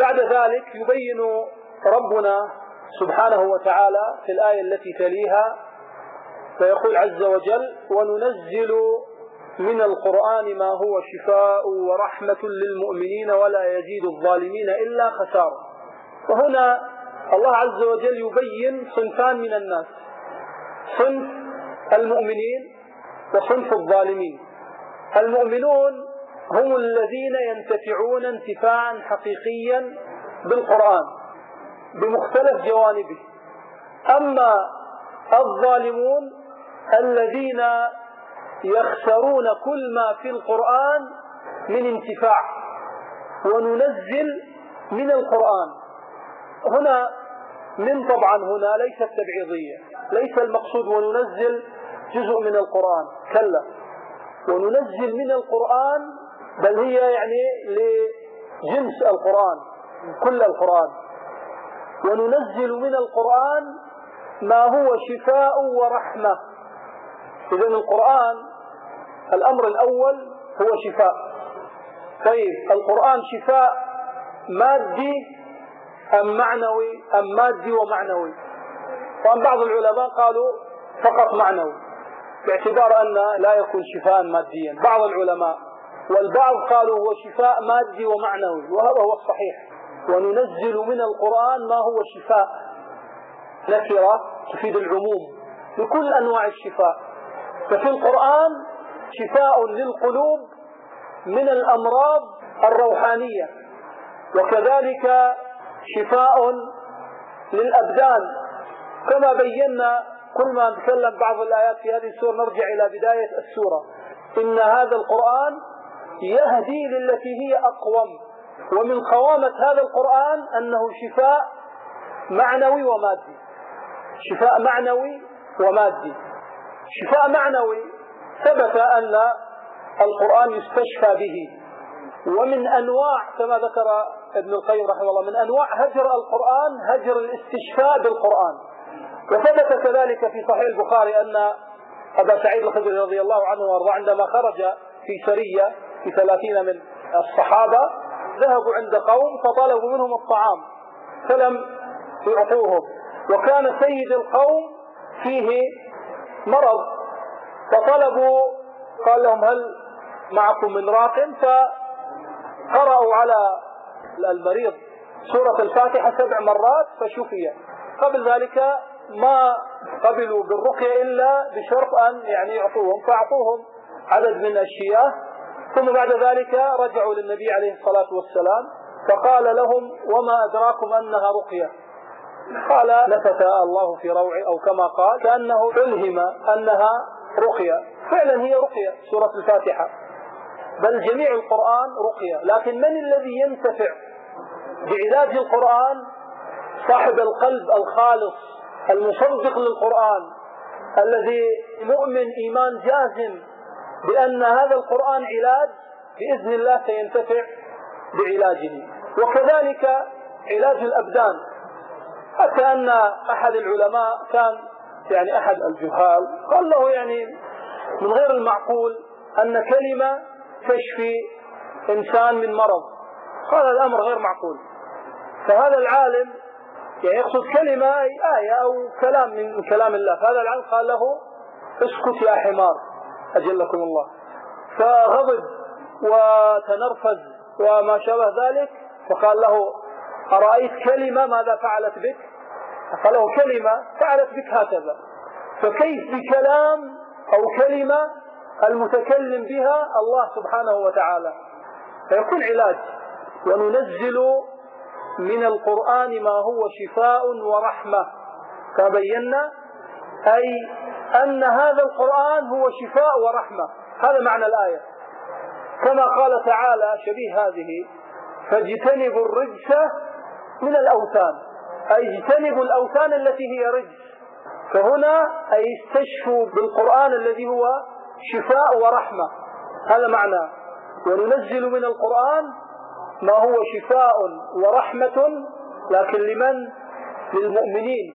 بعد ذلك يبين ربنا سبحانه وتعالى في الآية التي تليها فيقول عز وجل: وننزل من القرآن ما هو شفاء ورحمة للمؤمنين ولا يزيد الظالمين إلا خسارة. وهنا الله عز وجل يبين صنفان من الناس: صنف المؤمنين وصنف الظالمين. المؤمنون هم الذين ينتفعون انتفاعا حقيقيا بالقرآن بمختلف جوانبه. أما الظالمون الذين يخسرون كل ما في القرآن من انتفاع. وننزل من القرآن هنا من طبعا هنا ليست تبعيضية، ليس المقصود وننزل جزء من القرآن، كلا، وننزل من القرآن بل هي يعني لجنس القرآن، كل القرآن. وننزل من القرآن ما هو شفاء ورحمة. إذن القرآن الأمر الأول هو شفاء. طيب القرآن شفاء مادي أم معنوي أم مادي ومعنوي؟ طبعا بعض العلماء قالوا فقط معنوي باعتبار أن لا يكون شفاء ماديا، بعض العلماء، والبعض قالوا هو شفاء مادي ومعنوي، وهذا هو الصحيح. وننزل من القرآن ما هو شفاء، نكرة تفيد العموم لكل أنواع الشفاء. ففي القرآن شفاء للقلوب من الأمراض الروحانية، وكذلك شفاء للأبدان، كما بينا كل ما نتكلم بعض الآيات في هذه السورة نرجع إلى بداية السورة: إن هذا القرآن يهدي للتي هي أقوم. ومن قوامة هذا القرآن أنه شفاء معنوي ومادي. شفاء معنوي ومادي. شفاء معنوي ثبت أن القرآن يستشفى به، ومن أنواع كما ذكر ابن القيم رحمه الله من أنواع هجر القرآن هجر الاستشفاء بالقرآن. وثبت كذلك في صحيح البخاري أن أبا سعيد الخدري رضي الله عنه وارضاه عندما خرج في سرية في 30 من الصحابة ذهبوا عند قوم فطلبوا منهم الطعام فلم يعطوهم، وكان سيد القوم فيه مرض فطلبوا، قال لهم: هل معكم من راق؟ فقرأوا على المريض سورة الفاتحة 7 مرات فشفي. قبل ذلك ما قبلوا بالرقية إلا بشرط أن يعني يعطوهم، فأعطوهم عدد من الشياه، ثم بعد ذلك رجعوا للنبي عليه الصلاة والسلام فقال لهم: وما أدراكم أنها رقية؟ قال: نفث الله في روعي، أو كما قال كأنه ألهم أنها رقية. فعلا هي رقية سورة الفاتحة، بل جميع القرآن رقية. لكن من الذي ينتفع بعلاج القرآن؟ صاحب القلب الخالص المصدق للقرآن، الذي مؤمن إيمان جازم بأن هذا القرآن علاج بإذن الله سينتفع بعلاجه. وكذلك علاج الأبدان، حتى أن أحد العلماء كان يعني أحد الجهال قال له يعني من غير المعقول أن كلمة تشفي إنسان من مرض. قال: الأمر غير معقول. فهذا العالم يعني يقصد كلمة أي آية أو كلام من كلام الله، فهذا العالم قال له: اسكت يا حمار أجلكم الله. فغضب وتنرفز وما شابه ذلك، فقال له: أرأيت كلمة ماذا فعلت بك؟ قال له: كلمة فعلت بك هكذا. فكيف بكلام أو كلمة المتكلم بها الله سبحانه وتعالى؟ فيكون علاج. وننزل من القرآن ما هو شفاء ورحمة، فبينا أي أن هذا القرآن هو شفاء ورحمة. هذا معنى الآية، كما قال تعالى شبيه هذه: فاجتنبوا الرجس من الأوثان، أي اجتنبوا الأوثان التي هي رجس. فهنا أي استشفوا بالقرآن الذي هو شفاء ورحمة. هذا معنى وننزل من القرآن ما هو شفاء ورحمة، لكن لمن؟ للمؤمنين.